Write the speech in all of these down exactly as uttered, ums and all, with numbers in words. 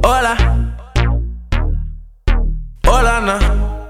Hola, hola, no.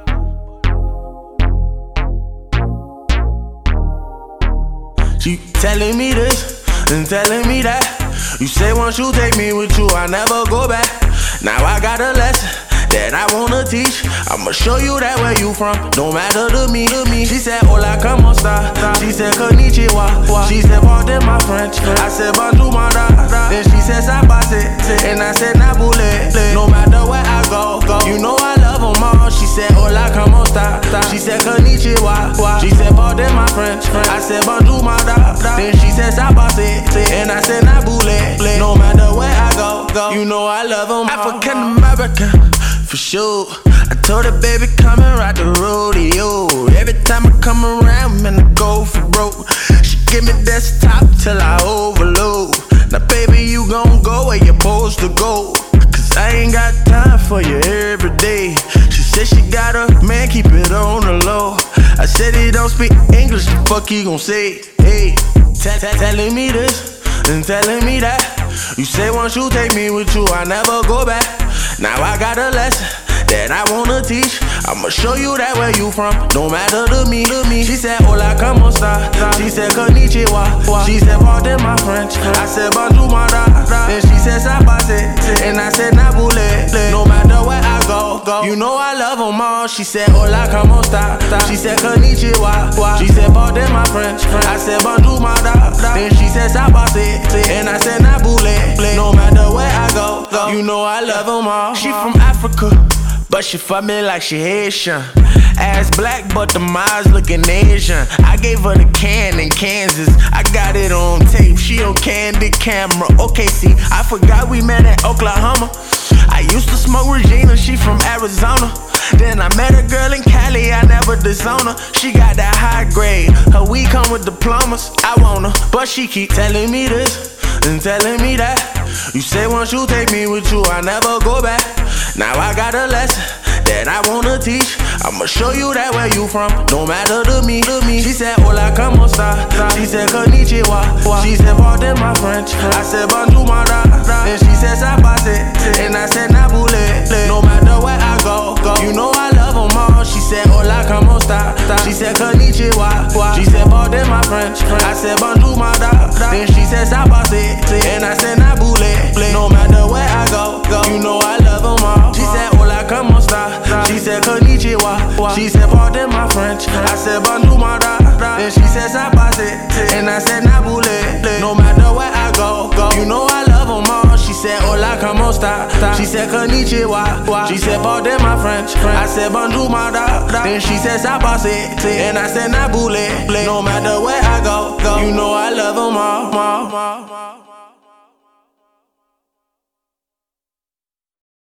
She telling me this and telling me that. You say once you take me with you, I never go back. Now I got a lesson that I wanna teach. I'ma show you that where you from, don't matter to me, to me. She said, hola, como esta? She said, konnichiwa. She said, pardon my French. I said, bonjour, my da. Then she said, sabase. And I said, nabule. No matter where I go, go. You know I love them all. She said, hola, como esta? She said, konnichiwa. She said, pardon my French. I said, bonjour, my da. Then she said, sabase. And I said, nabule. No matter where I go, go. You know I love them all. African American. For sure, I told her, baby, come and ride the rodeo. Every time I come around, man, I go for broke. She give me desktop till I overload. Now, baby, you gon' go where you're supposed to go, cause I ain't got time for you every day. She said she got a man, keep it on the low. I said he don't speak English, the fuck he gon' say? Hey, telling me this and telling me that. You say once you take me with you, I never go back. Now I got a lesson that I wanna teach. I'ma show you that where you from, don't matter to me, to me. She said, hola, como esta? She said, konnichiwa. She said, pardon my French. I said, bonjour, my da. Then she said, sabase. And I said, nabule. No matter where I go, go. You know I love them all. She said, hola, como esta? She said, konnichiwa. She said, pardon my French. I said, bonjour, my da. Then she said, sabase. And I said, nabule. No matter where I go, go. You know I love them all. She from Africa, but she fuck me like she Haitian. Ass black, but the eyes looking Asian. I gave her the can in Kansas. I got it on tape, she on candid camera. Okay, see, I forgot we met in Oklahoma. I used to smoke Regina, she from Arizona. Then I met a girl in Cali, I never disown her. She got that high grade, her weed come with diplomas. I want her, but she keep telling me this and telling me that. You say once you take me with you, I never go back. Now I got a lesson that I wanna teach. I'ma show you that where you from, don't matter to me, to me. She said, hola, como esta? She said, konnichiwa. She said, pardon my French. I said, bonjour, my da. Then she said, sabase. And I said, nabule. No matter where I go, go. You know I love them all. She said, hola, como esta? She said, konnichiwa. She said, pardon my French. I said, bonjour, my da. Then she said, sabase. And I said, nabule. No matter where I go, go. You know I love them all. She said, hola, como esta? She said, konnichiwa. She said, pardon my French. I said, bonjour, my da. Then she said, sabase. And I said, nabule. No matter where I go, go. You know I love them all. She said, hola, como esta? She said, konnichiwa. She said, pardon my French. I said, bonjour, my da. Then she said, sabase. And I said, nabule. No matter where I go, go. You know I love them all.